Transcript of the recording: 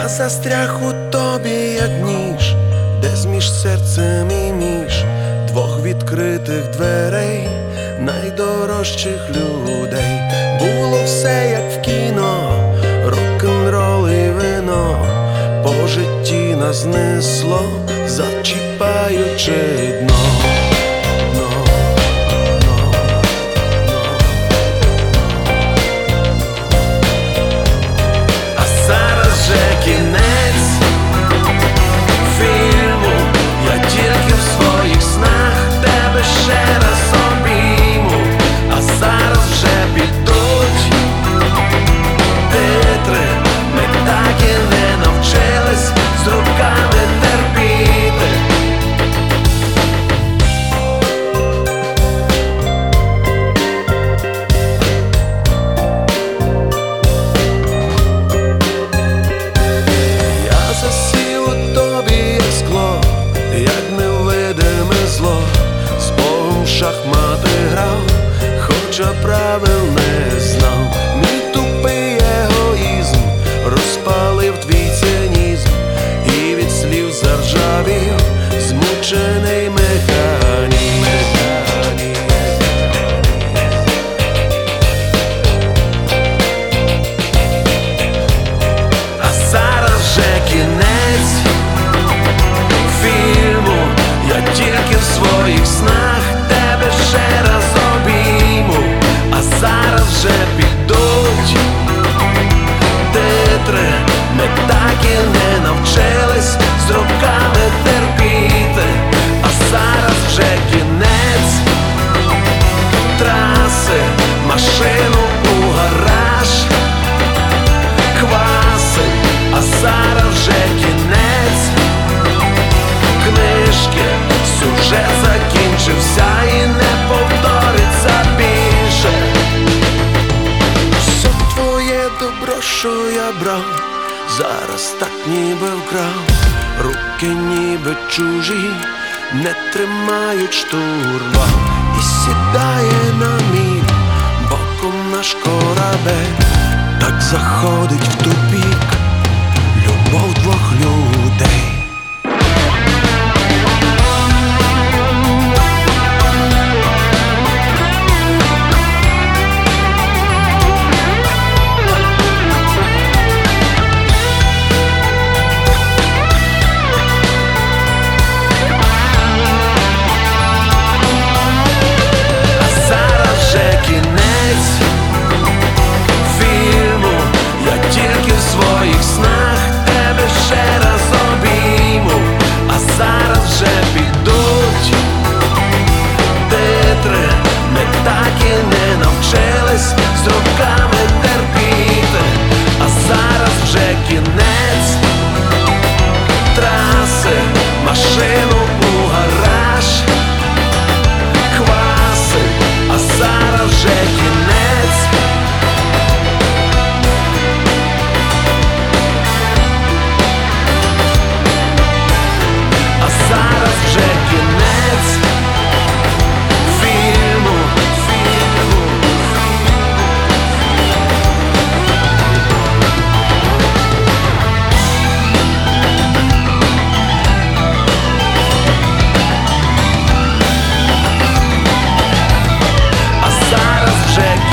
застряг у тобі, як ніж, десь між серцем і між двох відкритих дверей, найдорожчих людей. Було все, як в кіно, рок-н-рол і вино, по житті нас несло, зачіпаючи дно. Кінець фільму, я тільки в своїх снах тебе ще раз обійму, а зараз вже підуть титри. Ми так і не навчились з руками терпіти. Засів у тобі, як скло, як невидиме зло, з Богом в шахмати грав, хоча правил не знав. Мій тупий егоїзм розпалив твій цинізм, і від слів заржавів змучений механізм. Кінець фільму, я тільки в своїх снах тебе ще раз обійму, а зараз вже підуть титри. Ми так і не навчились з руками терпіти, а зараз вже кінець траси, машину у гараж кваси. А зараз вже кінець книжки, сюжет закінчився і не повториться більше. Все твоє добро, що я брав, зараз так ніби вкрав. Руки ніби чужі, не тримають штурвал, і сідає на мій боком наш корабель. Так заходить в тупік любов двох людей. А зараз вже кінець фільму, я тільки в своїх снах тебе ще раз обійму, а зараз вже підуть титри. Ми так і не навчились з руками терпіти, а зараз вже кінець траси, машину у гараж кваси. А зараз вже кінець зараз вже кінець фільму. А зараз вже